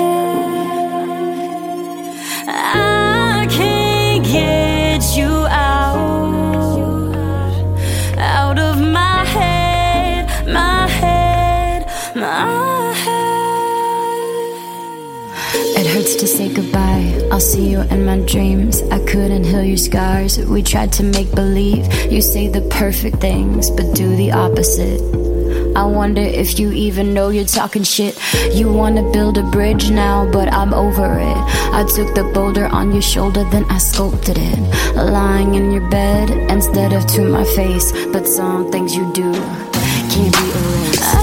I can't get you out of my head, my head, my head. It hurts to say goodbye. I'll see you in my dreams. I couldn't heal your scars. We tried to make believe. You say the perfect things, but do the opposite. I wonder if you even know you're talking shit. You wanna build a bridge now, but I'm over it. I took the boulder on your shoulder, then I sculpted it, lying in your bed instead of to my face. But some things you do can't be erased.